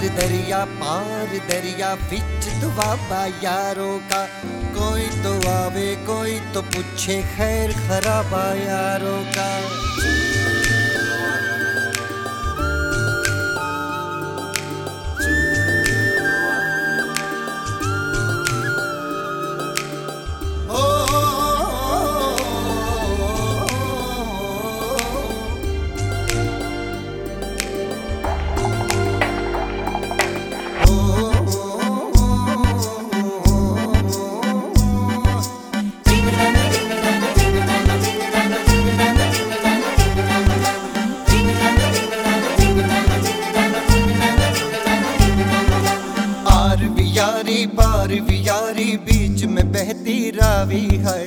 पार दरिया बिच दुआबा यारों का। कोई तो आवे कोई तो पूछे खैर खराबा यारों का। यारी बार भी यारी बीच में बहती रावी है।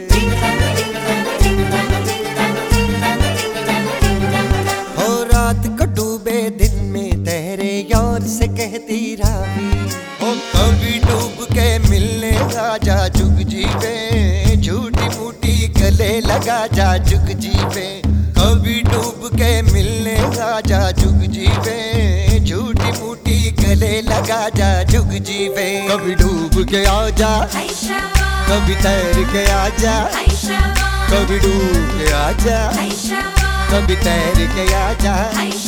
हो रात को डूबे दिन में तेरे यार से कहती रावी। हो कभी डूब के मिलने आजा जुग जीवे, झूठी मूठी गले लगा जा जुग जीवे। कभी डूब के मिलने आजा जुग जीवे, झूठी मूठी गले लगा जा जुग जीवे। कभी डूब के आजा कभी तैर के आजा, कभी डूब के आजा कभी तैर के आजा।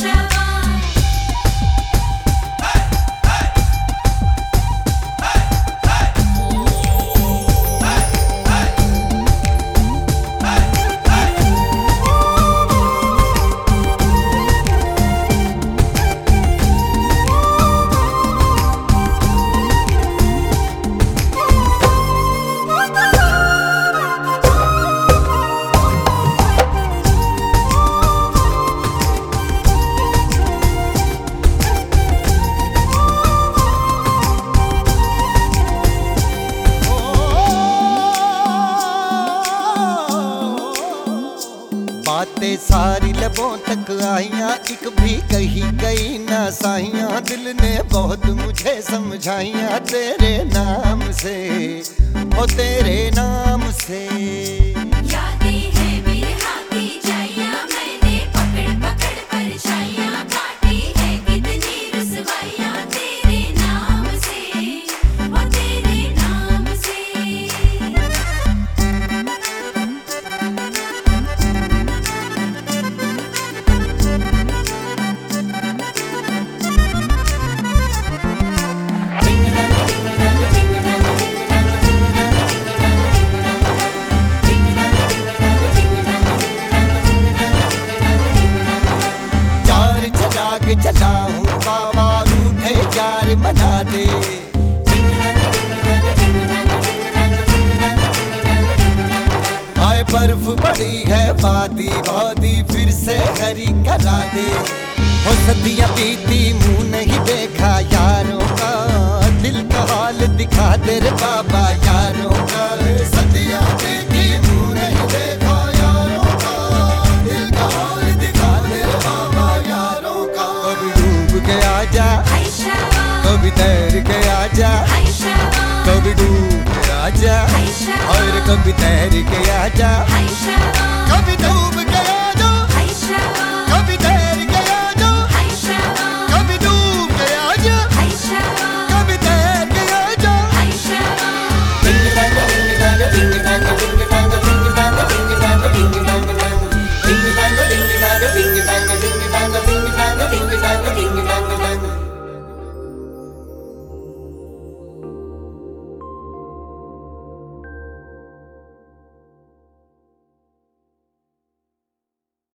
बातें सारी लबों तक आईया, एक भी कही गई ना साइया। दिल ने बहुत मुझे समझाइया तेरे नाम से, ओ तेरे नाम से। यादें हैं मेरे हाथ की जाइया, मैंने पकड़ पकड़ परछाइयां काटी है कितनी रुसवाइयां तेरे नाम से, ओ तेरे नाम से। चलाऊं बाबा रूठे यार बना दे। आए बर्फ पड़ी है वादी वादी फिर से हरी करा दे। हो सदियां बीती मुंह नहीं देखा यारों का, दिल का हाल दिखा दे रे बाबा यारों का। सदियां बीती मुंह नहीं देखा यारों का, दिल का हाल दिखा दे रे बाबा यारों का। कभी डूब के आजा कभी तैर के आजा, कभी डूब के आजा और कभी तैर के आजा, कभी डूब